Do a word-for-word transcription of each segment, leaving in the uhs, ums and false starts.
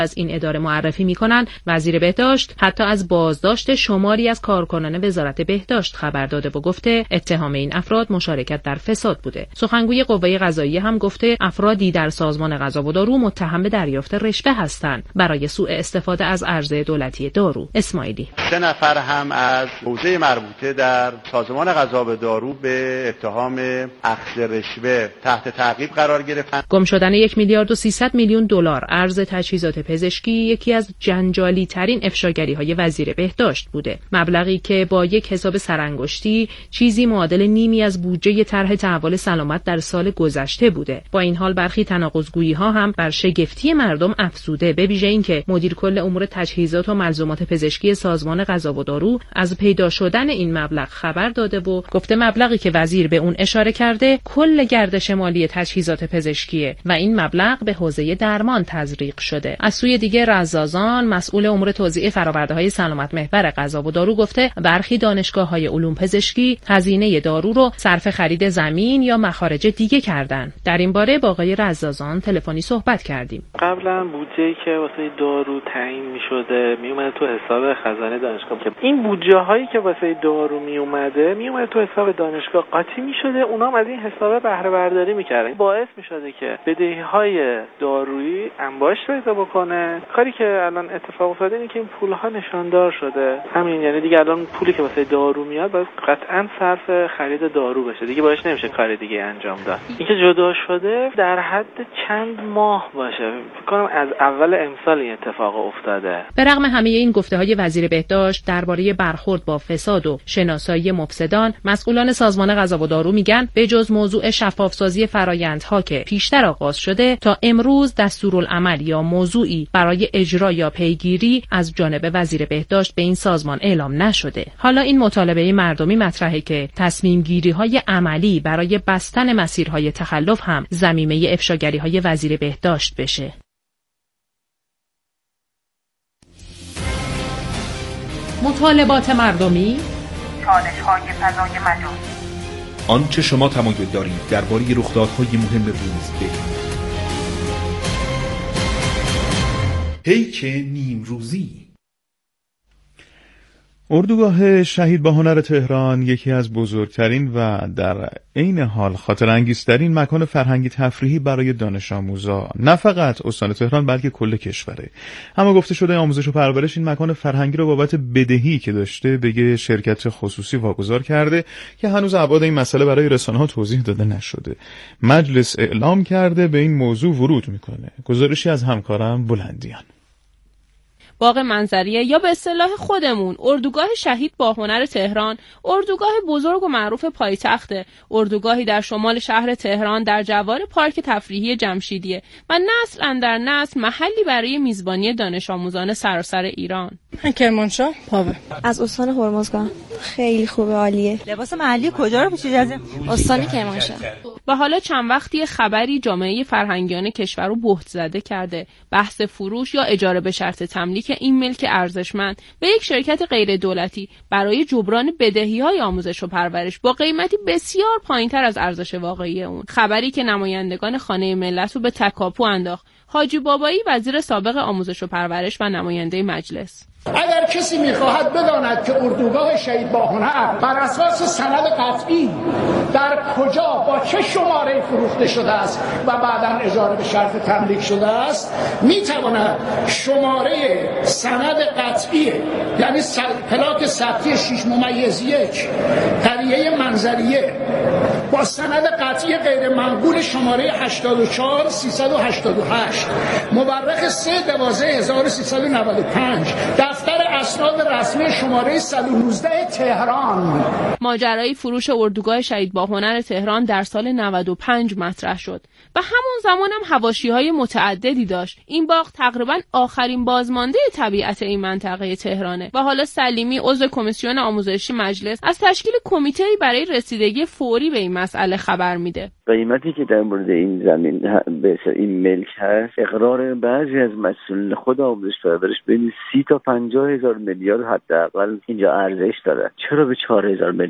از این اداره معرفی می‌کنند وزیر بهداشت حتی از بازداشت شماری از کارکنان وزارت بهداشت خبر داده و گفته اتهام این افراد مشارکت در فساد بوده. سخنگوی قوه قضاییه هم گفته افرادی در سازمان غذا و دارو متهم به دریافت رشوه هستند برای سوء استفاده از عرضه دولتی دارو. اسماعیلی: سه نفر هم از حوزه مربوطه در سازمان غذا و دارو به اتهام اخذ رشوه تحت تعقیب قرار گرفتند. گم شدن یک میلیارد و سیصد میلیون دلار ارز تجهیزات پزشکی یکی از جنجالی ترین افشاگری های وزیر بهداشت بوده. مبلغی که با یک حساب سرانگشتی چیزی معادل نیمی از بودجه طرح تحول سلامت در سال گذشته بوده. با این حال برخی تناقض‌گویی ها هم بر شگفتی مردم افزوده، به ویژه اینکه مدیر کل امور تجهیزات و ملزومات پزشکی سازمان غذا و دارو از پیدا شدن این مبلغ خبر داده و گفته مبلغی که وزیر به اون اشاره کرده کل گردش مالی تجهیزات پزشکیه و این مبلغ به حوزه درمان تزریق شده. از سوی دیگه رزازان مسئول امور توزیع فرآورده‌های سلامت محور غذا و دارو گفته برخی دانشگاه‌های علوم پزشکی هزینه دارو رو صرف خرید زمین یا مخارج دیگه کردن. در این باره با آقای رزازان تلفنی صحبت کردیم. قبلا بودجه‌ای که واسه دارو تعیین می‌شده میومد تو حساب خزانه دانشگاه، که این بودجه‌هایی که واسه دارو میومده میومد تو حساب دانشگاه قاطی می‌شده، اونام از این حساب بهره برداری می‌کردن. باعث می‌شده که بدهی‌های دارویی انباش پیدا بکنه. کاری که الان اتفاق افتاده اینه که این پول‌ها نشاندار شده. همین، یعنی دیگه الان پولی که واسه دارو میاد باید قطعاً صرف خرید دارو بشه. دیگه باهاش نمیشه کار دیگه انجام داد. اینکه جدا شده در حد چند ماه باشه. فکر کنم از اول امسال این اتفاق افتاده. به رغم همه این گفته‌های وزیر بهداشت درباره برخورد با فساد و شناسایی مفسدان، مسئولان سازمان غذا و دارو میگن به جز موضوع شفافسازی فرآیندها که پیشتر آغاز شده، تا امروز دستورالعمل یا موضوعی برای اجرا یا پیگیری از جانب وزیر بهداشت به این سازمان اعلام نشده. حالا این مطالبه مردمی مطرحه که تصمیم گیری های عملی برای بستن مسیرهای تخلف هم ضمیمه افشاگری های وزیر بهداشت بشه. مطالبات مردمی، چالش‌های فضای مجازی، آنچه شما تمایل دارید درباره رخدادهای مهم روز بگویید. پیک نیمروزی. اردوگاه شهید با هنر تهران یکی از بزرگترین و در عین حال خاطر انگیزترین مکان فرهنگی تفریحی برای دانش آموزا نه فقط استان تهران بلکه کل کشوره. اما گفته شده آموزش و پرورش این مکان فرهنگی رو بابت بدهی که داشته به یه شرکت خصوصی واگذار کرده که هنوز ابعاد این مسئله برای رسانه‌ها توضیح داده نشده. مجلس اعلام کرده به این موضوع ورود میکنه. گزارشی از همکارم بلندیان. باغ منظریه یا به اصطلاح خودمون اردوگاه شهید با هنر تهران، اردوگاه بزرگ و معروف پایتخته، اردوگاهی در شمال شهر تهران در جوار پارک تفریحی جمشیدیه و نسل اندر نسل محلی برای میزبانی دانش آموزان سراسر ایران. کرمانشاه پاوه از استان هرمزگان. خیلی خوبه، عالیه. لباس محلی کجا رو پوشیدی؟ از استان کرمانشاه. و حالا چند وقتی خبری جامعه فرهنگیان کشور رو بهت زده کرده. بحث فروش یا اجاره به شرط تملیک این ملک ارزشمند به یک شرکت غیر دولتی برای جبران بدهی‌های آموزش و پرورش با قیمتی بسیار پایین‌تر از ارزش واقعی اون. خبری که نمایندگان خانه ملت رو به تکاپو انداخت. حاجی بابایی وزیر سابق آموزش و پرورش و نماینده مجلس: اگر کسی میخواهد بداند که اردوگاه شهید با هنر بر اساس سند قطعی در کجا با چه شماره فروخته شده است و بعداً اجاره به شرط تملیک شده است، میتواند شماره سند قطعی، یعنی پلاک ثبتی شش ممیز یک قریه منظریه با سند قطعی غیر منقول شماره هشتاد و چهار سیصد و هشتاد و هشت مورخ سه دوازده هزار و سیصد و نود و پنج دفتر اسناد رسمی شماره صد و نوزده تهران. ماجرای فروش اردوگاه شهید با هنر تهران در سال نود و پنج مطرح شد و همون زمان هم حواشی‌های متعددی داشت. این باغ تقریباً آخرین بازمانده طبیعت این منطقه تهرانه و حالا سلیمی عضو کمیسیون آموزشی مجلس از تشکیل کمیته‌ای برای رسیدگی فوری به این مسئله خبر میده. قیمتی که در مورد این زمین به این ملک هست، اقرار بعضی از مسئولین خود آموزش پرورش بین سی تا پنجاه هزار میلیارد حداقل اینجا ارزش داره. چرا به چهار هزار میلیارد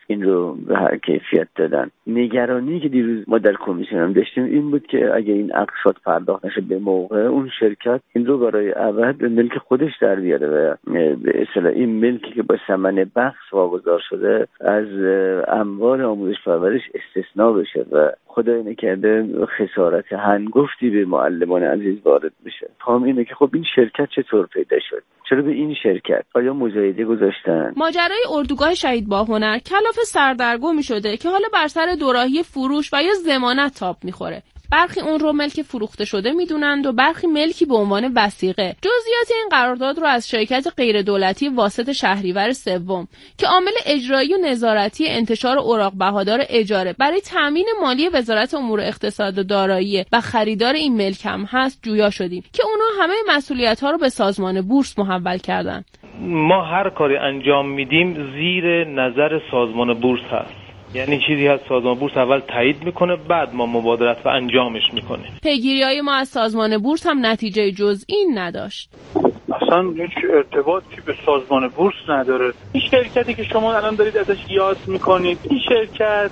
این رو به هر کیفیت دادن. نگرانی که دیروز ما در کمیسیون هم داشتیم این بود که اگه این اقساط پرداخت نشه به موقع، اون شرکت این رو برای ابد به ملک خودش در بیاره و به اصطلاح این ملکی که با ثمن بخش واگذار شده از اموال آموزش پرورش استثناء بشه و خدای نکرده خسارت هنگفتی به معلمان عزیز وارد بشه. فهم اینه که خب این شرکت چطور پیدا شد؟ چرا به این شرکت آیا مزایده گذاشتن؟ ماجرای اردوگاه شهید باهنر کلاف سردرگمی شده که حالا بر سر دوراهی فروش و یا ضمانت تاب میخوره. برخی اون رو ملک فروخته شده میدونند و برخی ملکی به عنوان وثیقه. جزئیات این قرارداد رو از شرکت غیر دولتی واسط شهریور سوم که عامل اجرایی و نظارتی انتشار اوراق بهادار اجاره برای تامین مالی وزارت امور اقتصاد و دارایی و خریدار این ملک هم هست جویا شدیم که اونا همه مسئولیت‌ها رو به سازمان بورس محول کردن. ما هر کاری انجام میدیم زیر نظر سازمان بورس هست. یعنی چیزی هست سازمان بورس اول تایید میکنه، بعد ما مبادرت و انجامش میکنیم. پیگیری‌های ما از سازمان بورس هم نتیجه جز این نداشت. اصلا هیچ ارتباطی به سازمان بورس نداره. این شرکتی که شما الان دارید ازش یاد میکنید، این شرکت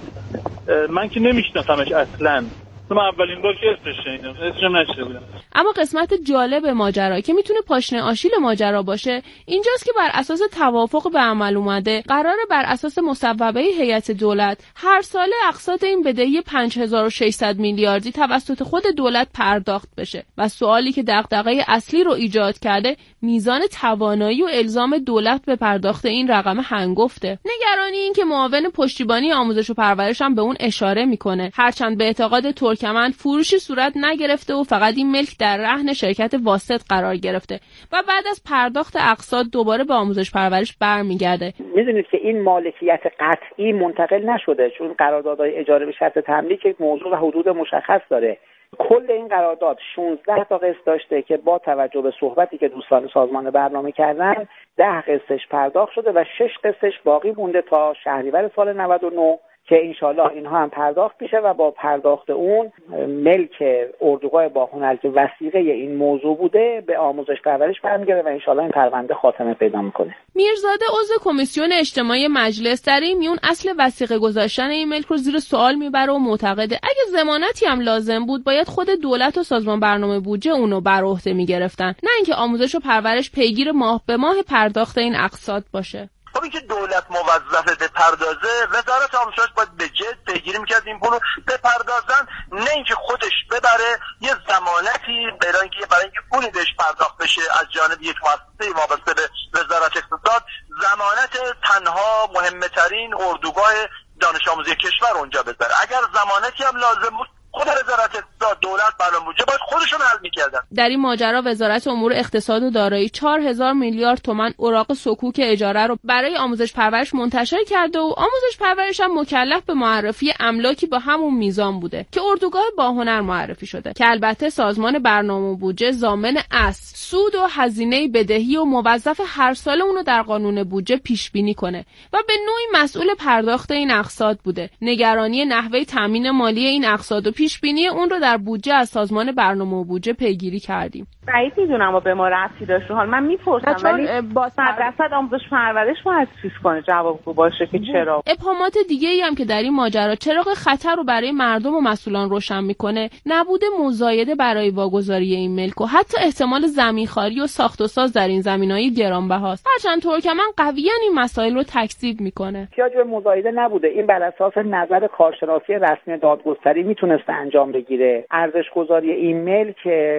من که نمیشناسمش اصلا. من اولین بار که اسمش شنیدم، اسمش نشنیده بودم. اما قسمت جالب ماجرا که میتونه پاشنه آشیل ماجرا باشه اینجاست که بر اساس توافق به عمل اومده قراره بر اساس مصوبه هیئت دولت هر ساله اقساط این بدهی پنج هزار و ششصد میلیاردی توسط خود دولت پرداخت بشه و سوالی که دغدغه اصلی رو ایجاد کرده میزان توانایی و الزام دولت به پرداخت این رقم هنگفته. نگرانی این که معاون پشتیبانی آموزش و پرورش هم به اون اشاره میکنه، هرچند به اعتقاد ترکمن فروشی صورت نگرفته و فقط این ملک در رهن شرکت واسط قرار گرفته و بعد از پرداخت اقساط دوباره به آموزش پرورش برمیگرده. میدونید که این مالکیت قطعی منتقل نشده، چون قراردادهای اجاره به شرط تملیک یک موضوع و حدود مشخص داره. کل این قرارداد شانزده تا قسط داشته که با توجه به صحبتی که دوستان سازمان برنامه کردن ده قسطش پرداخت شده و شش قسطش باقی مونده تا شهریور سال نود و نه که انشالله اینها هم پرداخت میشه و با پرداخت اون ملک اردوگاه باهنر که وثیقه این موضوع بوده به آموزش پرورش برمیگرده و انشالله این پرونده خاتمه پیدا میکنه. میرزاده عضو کمیسیون اجتماعی مجلس در این میون اصل وثیقه گذاشتن این ملک رو زیر سوال میبره و معتقده اگه ضمانتی هم لازم بود باید خود دولت و سازمان برنامه بودجه اونو بر عهده میگرفتن، نه اینکه آموزش و پرورش پیگیر ماه به ماه پرداخت این اقساط باشه. خب این که دولت موظفه به پردازه، وزارت آموزش باید به جد پیگیری میکرد این پولو بپردازن، نه اینکه خودش ببره یه ضمانتی برای اینکه برای اینکه پولی بهش پرداخت بشه از جانب یک مؤسسه وابسته به وزارت اقتصاد، ضمانت تنها مهمترین اردوگاه دانش آموزی کشور اونجا بذاره. اگر ضمانتی هم لازم بود خود وزارت اقتصاد دولت برنامه بودجه باید خودشون حل می‌کردن. در این ماجرا وزارت امور اقتصاد و دارایی چهار هزار میلیارد تومان اوراق سکوک اجاره رو برای آموزش پرورش منتشر کرده و آموزش پرورش هم مکلف به معرفی املاکی با همون میزان بوده که اردوگاه باهنر معرفی شده که البته سازمان برنامه و بودجه ضامن اصل سود و هزینه بدهی و موظف هر سال اونو در قانون بودجه پیش بینی کنه و به نوعی مسئول پرداخت این اقساط بوده. نگرانی نحوه تامین مالی این اقساط و پیش بینی اون رو در بودجه از سازمان برنامه و بودجه پیگیری کردیم. بعید میدونم و به ما ربطی داشته. حال من میپرسم ولی با صد درصد آموزش پرورش باید چیز کنه جوابگو باشه که چرا. ابهامات دیگه ای هم که در این ماجرا چراغ خطر رو برای مردم و مسئولان روشن میکنه نبود مزایده برای واگذاری این ملک و حتی احتمال زمینخواری و ساخت و ساز در این زمینهای گرانبهاست. هرچند ترکمن قویاً این مسائل رو تکذیب میکنه. احتیاج به مزایده نبوده. این بر اساس نظر کارشناسی رسمی دادگستری میتونسته انجام بگیره. ارزش گذاری این ملک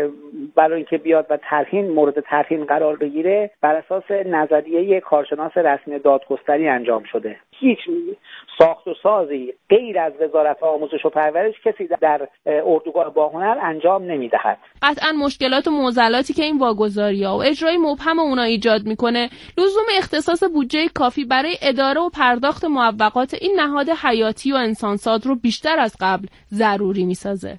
برای اینکه بیاد و ترهین مورد ترهین قرار بگیره بر اساس نظریه کارشناس رسمی دادگستری انجام شده. هیچ ساخت و سازی غیر از وزارت آموزش و پرورش کسی در اردوگاه باهنر انجام نمیدهد. قطعا مشکلات و معضلاتی که این واگذاری‌ها و اجرای مبهم اونا ایجاد میکنه لزوم اختصاص بودجه کافی برای اداره و پرداخت معوقات این نهاد حیاتی و انسانساز رو بیشتر از قبل ضروری میسازه.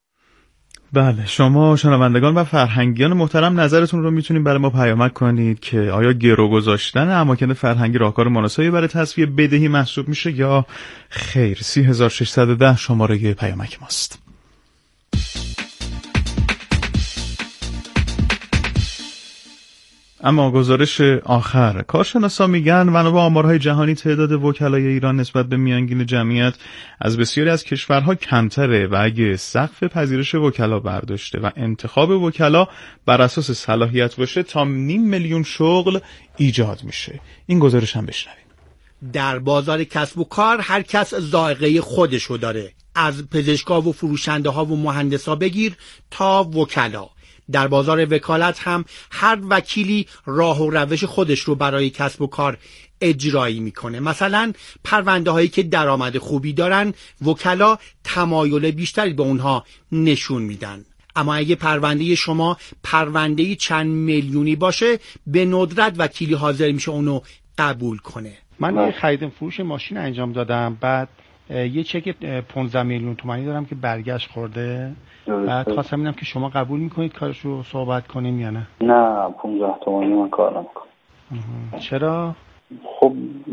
بله، شما شنوندگان و فرهنگیان محترم نظرتون رو میتونید برای ما پیامک کنید که آیا گرو گذاشتن اماکن فرهنگی راهکار مناسبی برای تسویه بدهی محسوب میشه یا خیر. سی هزار و ششصد و ده شماره پیامک ماست. اما گزارش آخر کارشناسا میگن بنا آمارهای جهانی تعداد وکلای ایران نسبت به میانگین جمعیت از بسیاری از کشورها کمتره و اگه سقف پذیرش وکلا برداشته و انتخاب وکلا بر اساس صلاحیت باشه تا نیم میلیون شغل ایجاد میشه. این گزارش هم بشنویم. در بازار کسب و کار هر کس ذائقه خودشو داره، از پزشکا و فروشنده ها و مهندسا بگیر تا وکلا. در بازار وکالت هم هر وکیلی راه و روش خودش رو برای کسب و کار اجرایی میکنه. مثلا پرونده هایی که درآمد خوبی دارن وکلا تمایل بیشتری به اونها نشون میدن. اما اگه پرونده شما پرونده چند میلیونی باشه به ندرت وکیلی حاضر میشه اونو قبول کنه. من یه خرید فروش ماشین انجام دادم، بعد یه چک پانزده میلیون تومانی دارم که برگشت خورده. بعد خواستم ببینم که شما قبول میکنید کارش رو صحبت کنیم یا نه؟ نه پانزده تومانی من کار نمیکنم. چرا؟ خب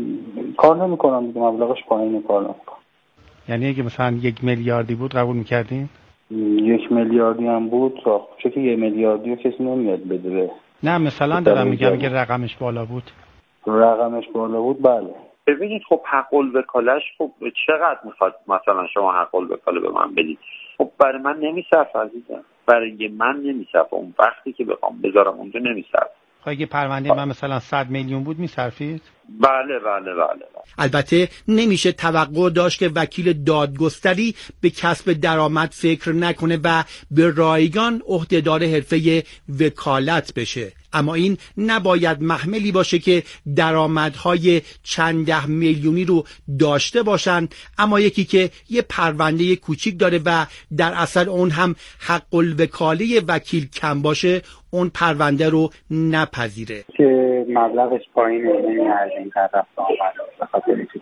کار نمیکنم دیگه، مبلغش پایینه، کار نمیکنم. یعنی اگه مثلا یک میلیاردی بود قبول میکردین؟ یک میلیاردی هم بود چون که یک میلیاردی رو کسی نمیاد بده. نه مثلا دارم میگم اگه رقمش بالا بود. رقمش بالا بود بله. ببینید خب حق الوکاله‌اش خب چقدر میخواد مثلا شما حق الوکاله به من بدید؟ خب برای من نمیصرف عزیزم، برای من نمیصرف، اون وقتی که بخوام بذارم اونجا نمیصرف. خب اگه پرونده من مثلا صد میلیون بود میصرفید؟ بله بله بله. البته نمیشه توقع داشت که وکیل دادگستری به کسب درآمد فکر نکنه و به رایگان عهدهدار حرفه وکالت بشه، اما این نباید محملی باشه که درآمدهای چند ده میلیونی رو داشته باشن اما یکی که یه پرونده کوچیک داره و در اصل اون هم حق الوکاله وکیل کم باشه اون پرونده رو نپذیره که مبلغش پایینه، یعنی از این طرف آمد به خاطر اینکه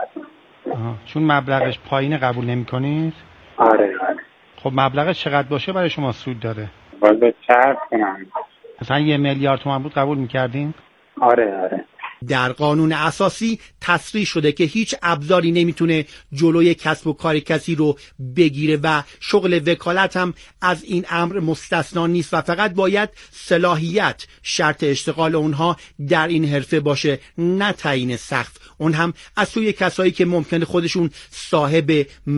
چون مبلغش پایینه قبول نمی‌کنید؟ آره. خب مبلغش چقدر باشه برای شما سود داره؟ باید چرخ کنم. مثلا یه میلیارد تومان بود قبول می‌کردین؟ آره آره. در قانون اساسی تصریح شده که هیچ ابزاری نمیتونه جلوی کسب و کار کسی رو بگیره و شغل وکالت هم از این امر مستثنا نیست و فقط باید صلاحیت شرط اشتغال اونها در این حرفه باشه، نه تعیین سقف، اون هم از سوی کسایی که ممکنه خودشون صاحب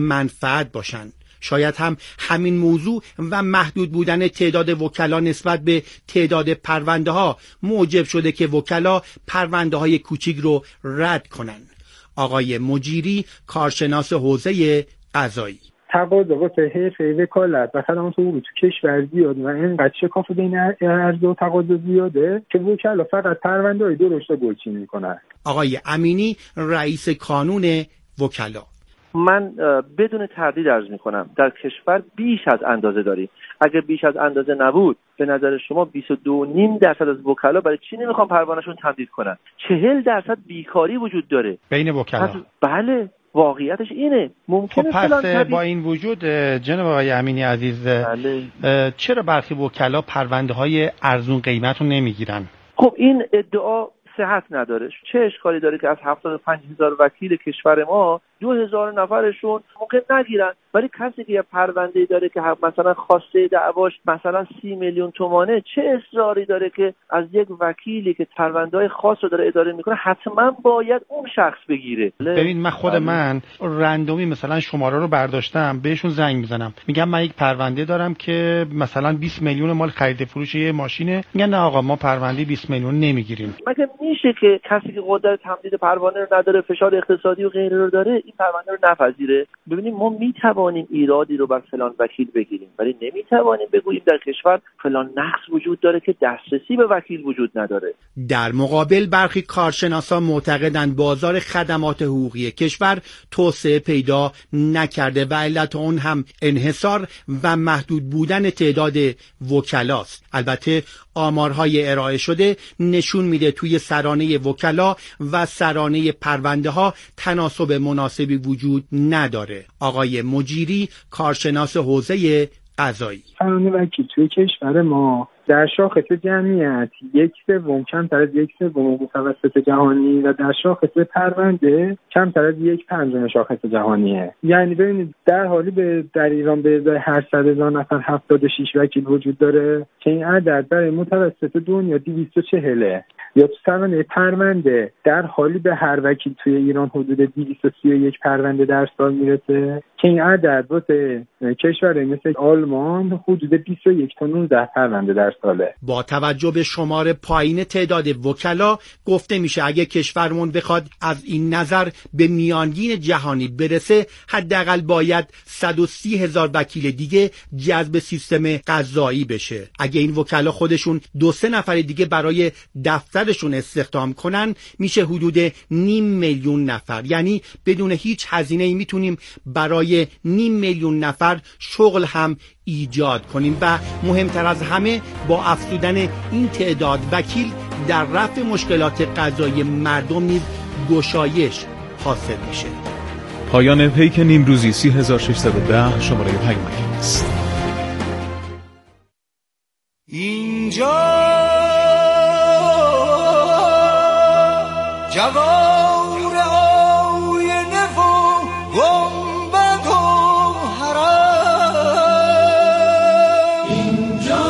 منفعت باشن. شاید هم همین موضوع و محدود بودن تعداد وکلا نسبت به تعداد پرونده ها موجب شده که وکلا پرونده های کوچیک رو رد کنن. آقای مجیری کارشناس حوزه قضایی: تقاضا واسه حرفه وکالت مثلا اون تو تو کشور زیاد و اینقدر شکاف بین عرضه و تقاضا زیاده که وکلا فقط پرونده های درشت گلچین میکنن. آقای امینی رئیس کانون وکلا: من بدون تردید عرض میکنم در کشور بیش از اندازه داریم. اگر بیش از اندازه نبود به نظر شما بیست و دو و نیم درصد از وکلا برای چی نمیخوان پروندهشون تمدید کنن؟ چهل درصد بیکاری وجود داره بین وکلا. بله واقعیتش اینه. ممکنه خب پس با این وجود جناب آقای امینی عزیز بله. چرا برخی وکلا پرونده های ارزون قیمت رو نمیگیرن؟ خب این ادعا صحت نداره. چه اشکالی داره که از هفتاد و پنج هزار وکیل کشور ما دو هزار نفرشون ممکن نگیرن، ولی کسی که یه پرونده داره که مثلا خواسته دعواش مثلا سی میلیون تومانه چه اصراری داره که از یک وکیلی که پرونده‌های خاص رو داره اداره میکنه حتما باید اون شخص بگیره؟ ببین من خود من رندومی مثلا شماره رو برداشتم بهشون زنگ میزنم میگم من یک پرونده دارم که مثلا بیست میلیون مال خرید فروش یه ماشینه، میگن نه آقا ما پرونده بیست میلیون نمیگیریم. مگه میشه که کسی که قدرت تمدید پروانده رو نداره، فشار اقتصادی و غیره رو داره، این پرونده رو نپذیره؟ ببینیم ما میتوانیم ایرادی رو بر فلان وکیل بگیریم ولی نمیتوانیم بگوییم در کشور فلان نقص وجود داره که دسترسی به وکیل وجود نداره. در مقابل برخی کارشناسان معتقدند بازار خدمات حقوقی کشور توسعه پیدا نکرده و علت اون هم انحصار و محدود بودن تعداد وکلاست. البته آمارهای ارائه شده نشون میده توی سرانه وکلا و سرانه پرونده ها تناسب مناسبی وجود نداره. آقای مجیری کارشناس حوزه قضایی: سرانه وکیل توی کشور ما در شاخص جمعیت یک سوم کمتر از یک سوم متوسط جهانی و در شاخص پرونده کمتر از یک پنجم شاخص جهانیه. یعنی ببینید در حالی به در ایران به ازای هر صد هزار نفر هفتاد و شش وکیل وجود داره که این عدد برای متوسط دنیا دویست و چهل. یا تو سرمایه پرونده در حالی به هر وکیل توی ایران حدود دویست و سی و یک پرونده در سال میرسه که این عدد واسه کشورهای مثل آلمان حدود بیست و یک تا نوزده پرونده در ساله. با توجه به شمار پایین تعداد وکلا گفته میشه اگه کشورمون بخواد از این نظر به میانگین جهانی برسه حداقل باید صد و سی هزار وکیل دیگه جذب سیستم قضایی بشه. اگه این وکلا خودشون دو سه نفر دیگه برای دفترشون استخدام کنن میشه حدود نیم میلیون نفر. یعنی بدون هیچ هزینه‌ای میتونیم برای نیم میلیون نفر شغل هم ایجاد کنیم و مهمتر از همه با افزودن این تعداد وکیل در رفع مشکلات قضایی مردم نیز گشایش حاصل میشه. پایان پیک نیمروزی سی هزار و ششصد و ده شماره پیامک است. اینجا جوار آینه و گنبد و حرم، اینجا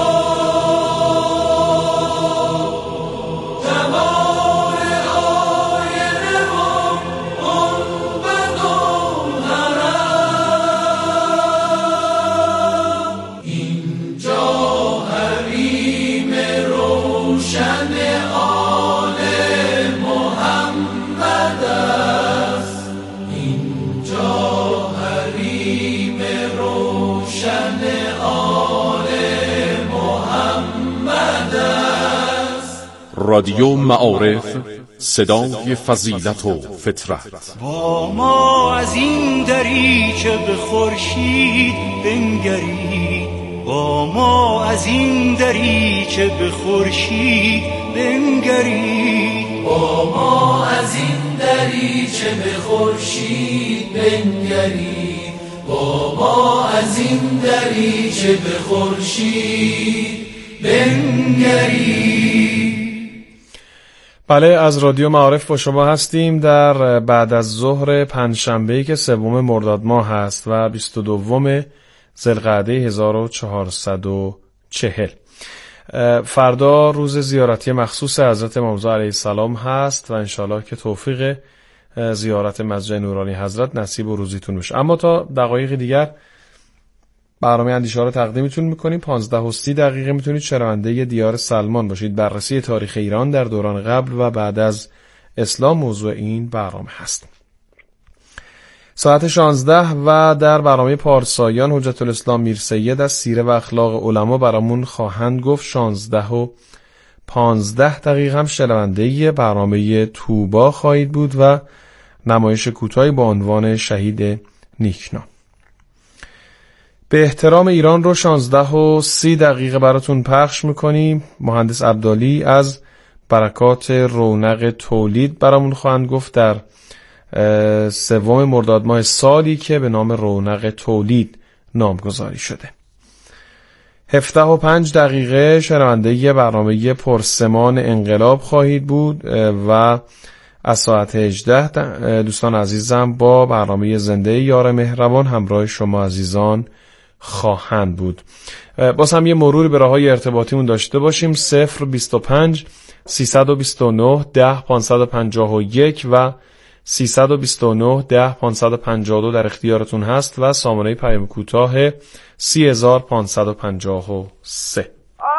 جوار آینه و گنبد و حرم، اینجا حریم روشن رادیو معارف، صدای فضیلت و فطرت. با ما از این دریچه به خورشید بنگرید، با ما از این دریچه به خورشید بنگرید، با ما از این دریچه به خورشید بنگرید، با ما از این دریچه به خورشید بنگرید. بله، از رادیو معارف با شما هستیم در بعد از ظهر پنجشنبه‌ای که سوم مرداد ماه هست و بیست و دوم ذوالقعده هزار و چهارصد و چهل. فردا روز زیارتی مخصوص حضرت امام رضا علیه السلام هست و انشالله که توفیق زیارت مسجد نورانی حضرت نصیب و روزیتون بشه. اما تا دقایق دیگر برنامه اندیشه رو تقدیمتون میکنیم. پانزده و سی دقیقه میتونید شنونده دیار سلمان باشید. بررسی تاریخ ایران در دوران قبل و بعد از اسلام موضوع این برنامه هست. ساعت شانزده و در برنامه پارسایان حجت الاسلام میر سید از سیره و اخلاق علما برامون خواهند گفت. شانزده و پانزده دقیقه هم شنونده برنامه توبا خواهید بود و نمایش کوتاهی با عنوان شهید نیکنام. به احترام ایران رو شانزده و سی دقیقه براتون پخش میکنیم. مهندس عبدالی از برکات رونق تولید برامون خواهند گفت در سوم مرداد ماه سالی که به نام رونق تولید نامگذاری شده. هفده و پنج دقیقه شنونده برنامه پرسمان انقلاب خواهید بود و از ساعت هجده دوستان عزیزم با برنامه زنده یار مهربان همراه شما عزیزان خواهند بود. باز هم یه مرور به راههای ارتباطیمون داشته باشیم. صفر بیست و پنج سیصد و بیست و نه ده پانصد و پنجاه و یک و سیصد و بیست و نه ده پانصد و پنجاه و دو در اختیارتون هست و سامانه پیام کوتاه سی هزار پانصد و پنجاه و سه.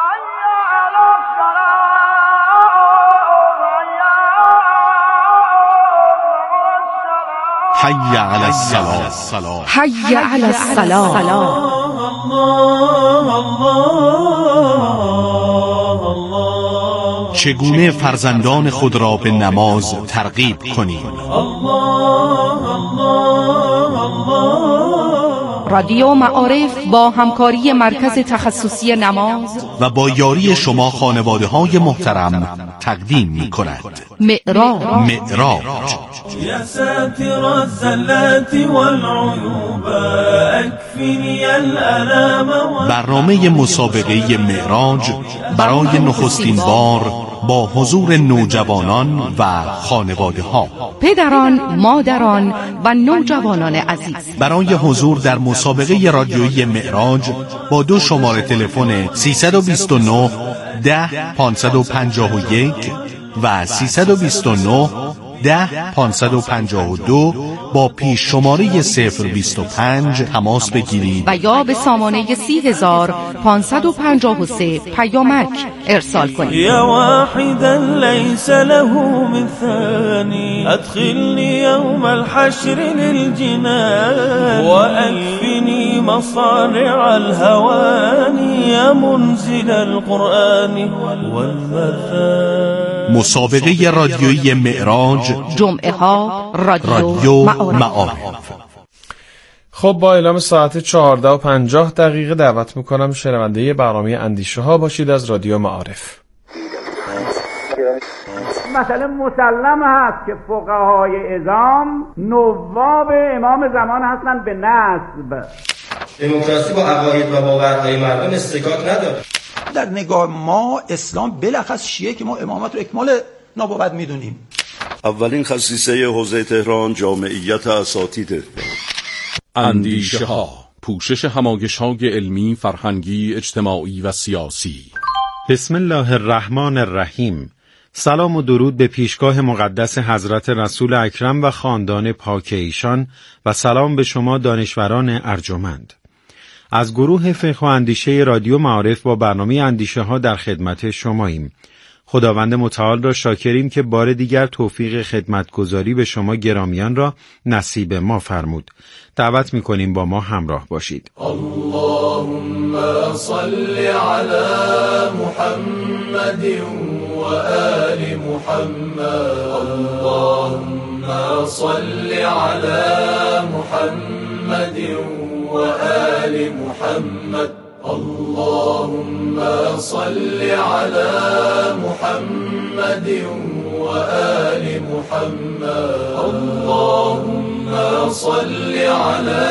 حی علی الصلاة، حی علی الصلاة. چگونه فرزندان خود را به نماز ترغیب کنیم؟ رادیو معارف با همکاری مرکز تخصصی نماز و با یاری شما خانواده های محترم تقدیم می کند. معراج معراج یا ساتر الزلات والعیوب اکفنی الالام. برنامه مسابقه معراج برای نخستین بار با حضور نوجوانان و خانواده ها، پدران، مادران و نوجوانان عزیز. برای حضور در مسابقه رادیویی معراج با دو شماره تلفن سیصد و بیست و نه ده پانصد و پنجاه و یک و سیصد و بیست و نه ده پانصد و پنجاه و دو با پیش شماره صفر بیست و پنج تماس بگیرید و یا به سامانه سی هزار پانصد و پنجاه و سه پیامک ارسال کنید. یا واحدا لیس له مثانی ادخلنی یوم الحشر للجنان و اکفنی مصارع الهوانی یا منزل القرآن والمثان. مسابقه رادیویی معراج، جمعه ها رادیو, رادیو معارف. معارف. خب با اعلام ساعت چهارده و پنجاه دقیقه دعوت میکنم شنونده برنامه اندیشه ها باشید از رادیو معارف. مثلا مسلم هست که فقهای اعظام نواب امام زمان هستن به نسب. دموکراسی با عقاید و باورهای مردم استکاک نداره. در نگاه ما اسلام بلخص شیعه که ما امامت رو اکمال نبوت میدونیم. اولین خصیصه حوزه تهران جامعیت اساتید. اندیشه ها، پوشش همایش های علمی، فرهنگی، اجتماعی و سیاسی. بسم الله الرحمن الرحیم. سلام و درود به پیشگاه مقدس حضرت رسول اکرم و خاندان پاک ایشان و سلام به شما دانشوران ارجمند. از گروه فقه و اندیشه رادیو معارف با برنامه اندیشه ها در خدمت شماییم. خداوند متعال را شاکریم که بار دیگر توفیق خدمتگزاری به شما گرامیان را نصیب ما فرمود. دعوت می‌کنیم با ما همراه باشید. اللهم صل علی محمد و آل محمد. اللهم صل علی محمد و آل محمد. اللهم صل علی محمد و آل محمد. اللهم صل علی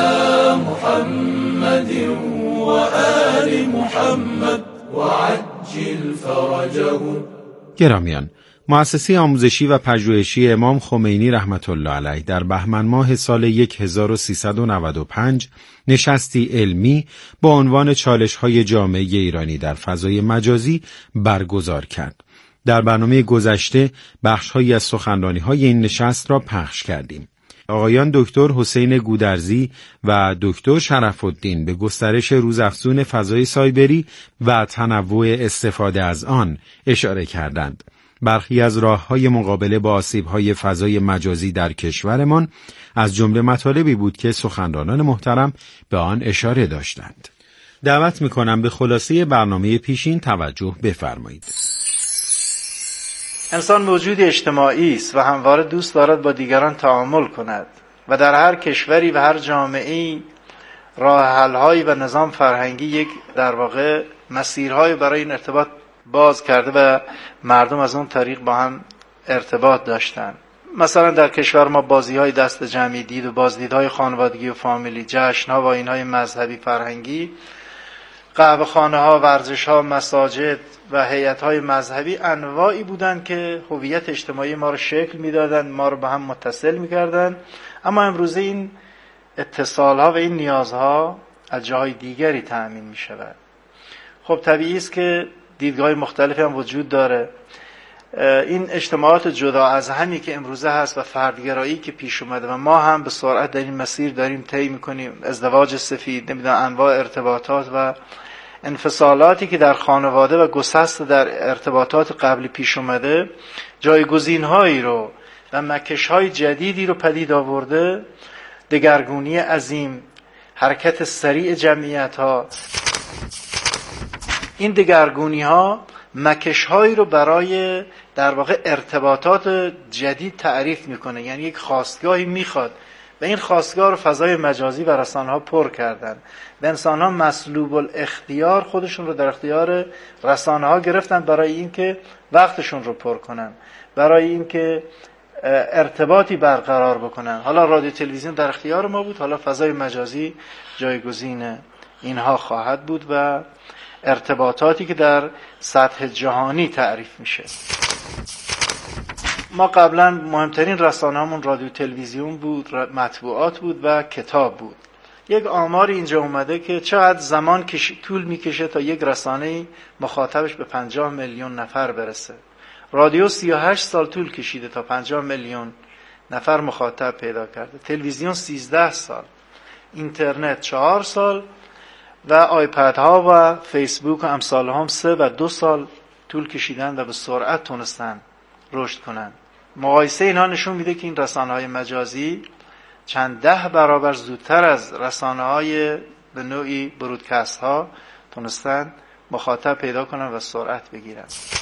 محمد و آل محمد و عجل فرجهم. گرامیان، مؤسسه آموزشی و پژوهشی امام خمینی رحمت الله علیه در بهمن ماه سال هزار و سیصد و نود و پنج نشستی علمی با عنوان چالش‌های جامعه ایرانی در فضای مجازی برگزار کرد. در برنامه گذشته بخش‌هایی از سخنرانی‌های این نشست را پخش کردیم. آقایان دکتر حسین گودرزی و دکتر شرف‌الدین به گسترش روزافزون فضای سایبری و تنوع استفاده از آن اشاره کردند. برخی از راه‌های مقابله با آسیب‌های فضای مجازی در کشورمان از جمله مطالبی بود که سخنرانان محترم به آن اشاره داشتند. دعوت می‌کنم به خلاصه برنامه پیشین توجه بفرمایید. انسان موجود اجتماعی است و همواره دوست دارد با دیگران تعامل کند و در هر کشوری و هر جامعه‌ای راه حل‌هایی و نظام فرهنگی یک در واقع مسیرهای برای این ارتباط باز کرده و مردم از اون طریق با هم ارتباط داشتن. مثلا در کشور ما بازی‌های دست جمعی دید و بازدیدهای خانوادگی و فامیلی، جشن‌ها و آیین‌های مذهبی فرهنگی، قهوه‌خانه‌ها، ورزش‌ها، مساجد و هیئت‌های مذهبی انواعی بودند که هویت اجتماعی ما رو شکل می‌دادند، ما رو به هم متصل می‌کردند. اما امروزه این اتصال‌ها و این نیازها از جاهای دیگری تأمین می‌شود. خب طبیعی است که دیدگاه مختلفی هم وجود داره. این اجتماعات جدا از همی که امروزه هست و فردگرایی که پیش اومده و ما هم به سرعت در این مسیر داریم طی می‌کنیم، ازدواج سفید، نمیدونم انواع ارتباطات و انفصالاتی که در خانواده و گسست در ارتباطات قبلی پیش اومده جایگزین‌هایی رو و مکش‌های جدیدی رو پدید آورده. دگرگونی عظیم، حرکت سریع جمعیت‌ها، این دگرگونی‌ها مکش‌هایی رو برای در واقع ارتباطات جدید تعریف میکنه. یعنی یک خاستگاهی میخواد و این خواستگار فضای مجازی و رسانه‌ها پر کردن. به انسان‌ها مسلوب الاختیار خودشون رو در اختیار رسانه‌ها گرفتن برای اینکه وقتشون رو پر کنن، برای اینکه ارتباطی برقرار بکنن. حالا رادیو تلویزیون در اختیار ما بود، حالا فضای مجازی جایگزین اینها خواهد بود و ارتباطاتی که در سطح جهانی تعریف میشه. ما قبلا مهمترین رسانه‌مون رادیو تلویزیون بود، مطبوعات بود و کتاب بود. یک آمار اینجا اومده که چقدر زمان کش... طول میکشه تا یک رسانه مخاطبش به پنجاه میلیون نفر برسه. رادیو سی و هشت سال طول کشیده تا پنجاه میلیون نفر مخاطب پیدا کرده. تلویزیون سیزده سال، اینترنت چهار سال و آیپد ها و فیسبوک و امثال هم سه و دو سال طول کشیدن و به سرعت تونستن رشد کنن. مقایسه اینها نشون میده که این رسانه‌های مجازی چند ده برابر زودتر از رسانه‌های به نوعی برودکست ها تونستن مخاطب پیدا کنن و سرعت بگیرن.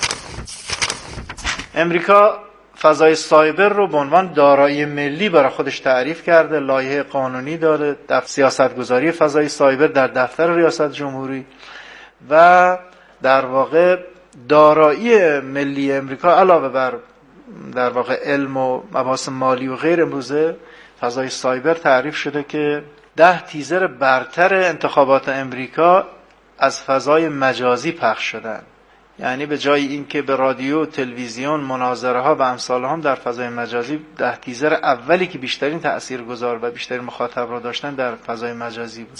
امریکا فضای سایبر رو به عنوان دارایی ملی برای خودش تعریف کرده، لایحه قانونی داره، سیاستگذاری فضای سایبر در دفتر ریاست جمهوری و در واقع دارایی ملی امریکا علاوه بر در واقع علم و مباحث مالی و غیر امروزه فضای سایبر تعریف شده که ده تیزر برتر انتخابات امریکا از فضای مجازی پخش شدن. یعنی به جای اینکه به رادیو، تلویزیون، مناظره ها و امثال هم در فضای مجازی، ده تیزر اولی که بیشترین تاثیرگذار و بیشترین مخاطب را داشتن در فضای مجازی بود.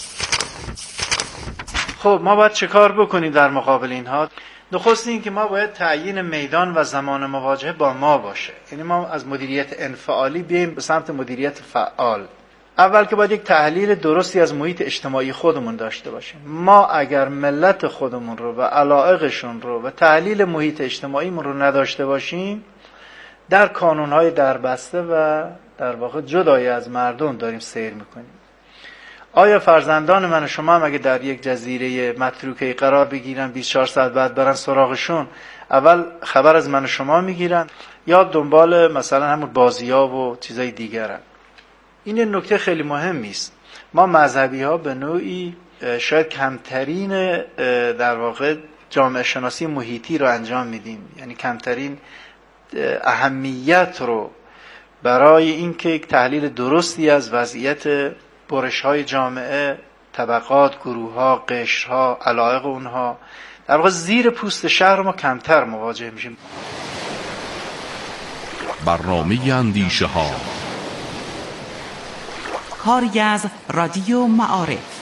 خب ما باید چه کار بکنیم در مقابل اینها؟ نخست این که ما باید تعیین میدان و زمان مواجهه با ما باشه. یعنی ما از مدیریت انفعالی بیایم به سمت مدیریت فعال. اول که باید یک تحلیل درستی از محیط اجتماعی خودمون داشته باشیم. ما اگر ملت خودمون رو و علایقشون رو و تحلیل محیط اجتماعیمون رو نداشته باشیم، در کانونهای دربسته و در واقع جدای از مردم داریم سیر میکنیم. آیا فرزندان من و شما هم اگه در یک جزیره متروکه قرار بگیرن بیست و چهار ساعت بعد برن سراغشون، اول خبر از من و شما میگیرن یا دنبال مثلا همون بازی‌ها و چیزای دیگرن؟ این نکته خیلی مهمی است. ما مذهبی ها به نوعی شاید کمترین در واقع جامعه شناسی محیطی رو انجام میدیم، یعنی کمترین اهمیت رو برای اینکه یک تحلیل درستی از وضعیت برش های جامعه، طبقات، گروه ها، قشر ها، علایق اونها، در واقع زیر پوست شهر ما کمتر مواجه میشیم. برنامه اندیشه ها، کاری از رادیو معارف.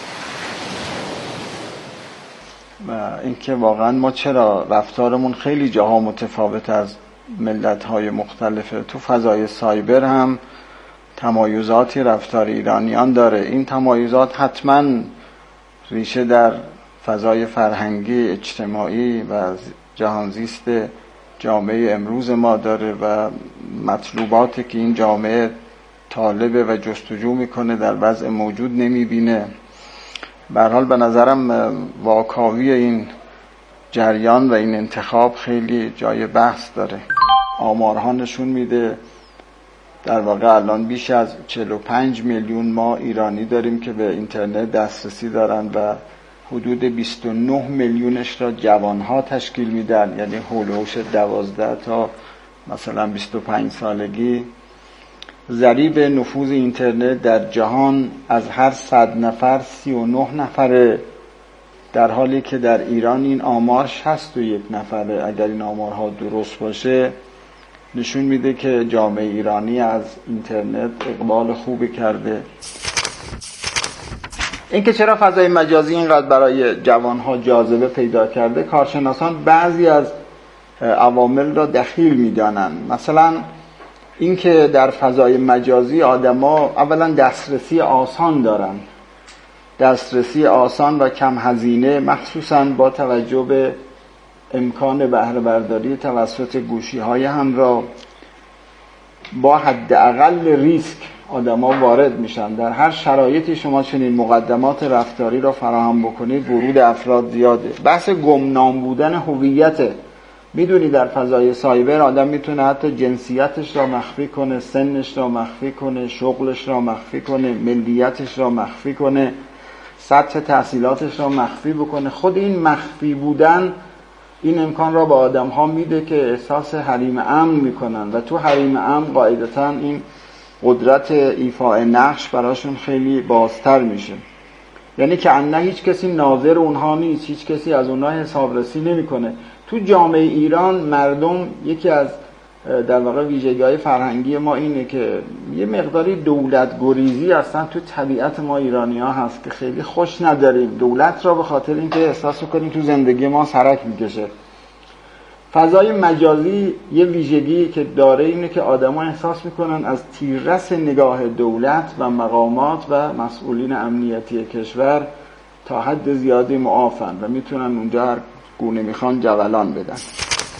و اینکه واقعا ما چرا رفتارمون خیلی جاها متفاوت از ملت‌های مختلفه. تو فضای سایبر هم تمایزاتی رفتار ایرانیان داره. این تمایزات حتما ریشه در فضای فرهنگی، اجتماعی و جهانزیست جامعه امروز ما داره و مطلوباتی که این جامعه طالبه و جستجو میکنه در وضع موجود نمیبینه. به هر حال به نظرم واکاوی این جریان و این انتخاب خیلی جای بحث داره. آمارها نشون میده در واقع الان بیش از چهل و پنج میلیون ما ایرانی داریم که به اینترنت دسترسی دارن و حدود بیست و نه میلیونش را جوانها تشکیل میدن، یعنی حول و حوش دوازده تا مثلا بیست و پنج سالگی. ضریب نفوذ اینترنت در جهان از هر صد نفر سی و نه نفره، در حالی که در ایران این آمار شصت و یک نفره. اگر این آمارها درست باشه نشون میده که جامعه ایرانی از اینترنت اقبال خوبی کرده. اینکه چرا فضای مجازی اینقدر برای جوانها جاذبه پیدا کرده، کارشناسان بعضی از عوامل را دخیل میدانن. مثلا اینکه در فضای مجازی آدما اولا دسترسی آسان دارن، دسترسی آسان و کم هزینه، مخصوصا با توجه به امکان بهره برداری توسط گوشی‌های همراه. با حداقل ریسک آدما وارد میشن. در هر شرایطی شما چنین مقدمات رفتاری را فراهم بکنید ورود افراد زیاده. بحث گمنام بودن هویت میدونی در فضای سایبر آدم میتونه حتی جنسیتش را مخفی کنه، سنش را مخفی کنه، شغلش را مخفی کنه، ملیتش را مخفی کنه، سطح تحصیلاتش را مخفی بکنه. خود این مخفی بودن این امکان را به آدم ها میده که احساس حریم امن میکنن و تو حریم امن قاعدتا این قدرت ایفاء نقش براشون خیلی بازتر میشه. یعنی که انه هیچ کسی ناظر اونها نیست، هیچ کسی از اونها حسابرسی نمیکنه. تو جامعه ایران مردم یکی از در واقع ویژگی‌های فرهنگی ما اینه که یه مقداری دولت گریزی اصلا تو طبیعت ما ایرانی‌ها هست که خیلی خوش نداریم دولت را، به خاطر اینکه احساس کنیم تو زندگی ما سرک میکشه. فضای مجازی یه ویژگی که داره اینه که آدم‌ها احساس میکنن از تیررس نگاه دولت و مقامات و مسئولین امنیتی کشور تا حد زیادی معافن و میتونن اونجا هر گونه میخوان جولان بدن.